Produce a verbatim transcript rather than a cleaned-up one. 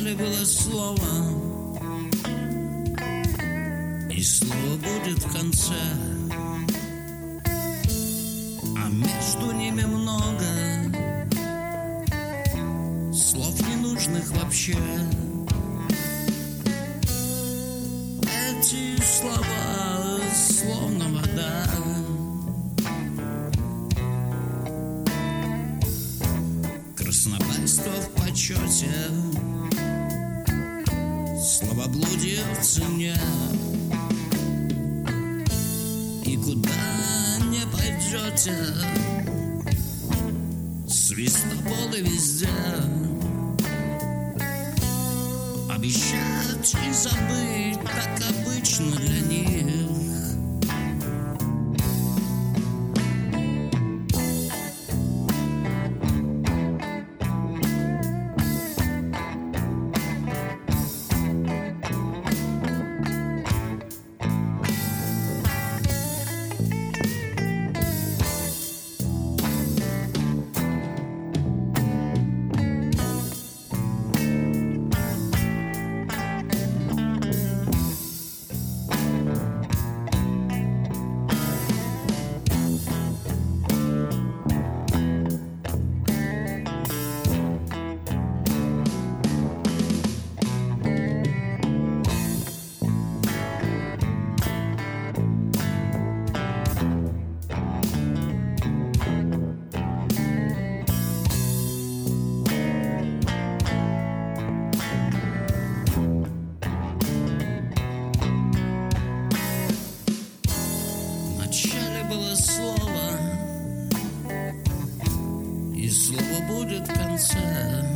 Вначале было слово, и слово будет в конце, а между ними много слов ненужных вообще. Эти слова словно вода, краснобайство в почете, словоблудие в цене. И куда не пойдете, свистополы везде. Обещать и забыть так обычно для них. Было слово, и слово будет в конце,